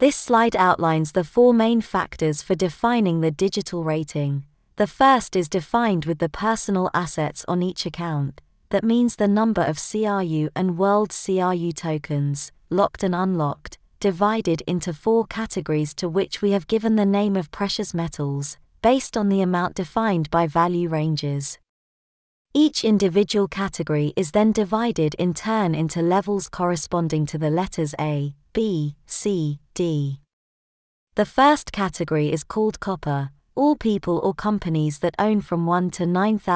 This slide outlines the four main factors for defining the digital rating. The first is defined with the personal assets on each account. That means the number of CRU and World CRU tokens, locked and unlocked, divided into four categories to which we have given the name of precious metals, based on the amount defined by value ranges. Each individual category is then divided in turn into levels corresponding to the letters A, B, C, D. The first category is called copper, all people or companies that own from 1 to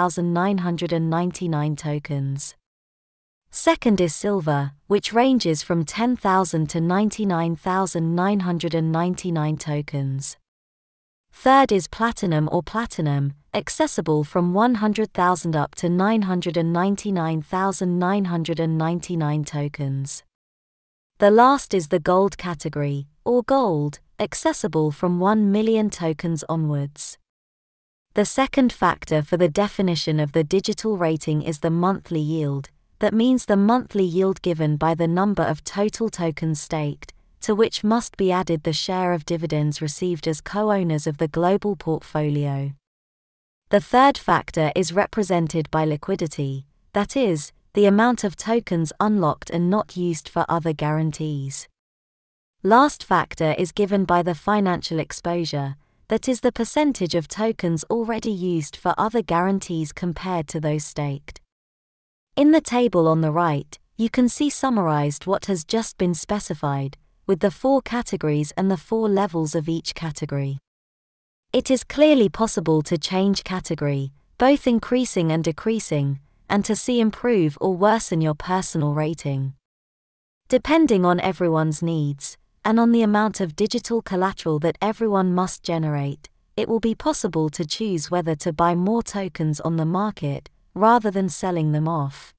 9,999 tokens. Second is silver, which ranges from 10,000 to 99,999 tokens. Third is platinum or platinum, accessible from 100,000 up to 999,999 tokens. The last is the gold category, or gold, accessible from 1 million tokens onwards. The second factor for the definition of the digital rating is the monthly yield. That means the monthly yield given by the number of total tokens staked, to which must be added the share of dividends received as co-owners of the global portfolio. The third factor is represented by liquidity, that is, the amount of tokens unlocked and not used for other guarantees. Last factor is given by the financial exposure, that is the percentage of tokens already used for other guarantees compared to those staked. In the table on the right, you can see summarized what has just been specified, with the four categories and the four levels of each category. It is clearly possible to change category, both increasing and decreasing, and to see improve or worsen your personal rating. Depending on everyone's needs, and on the amount of digital collateral that everyone must generate, it will be possible to choose whether to buy more tokens on the market, rather than selling them off.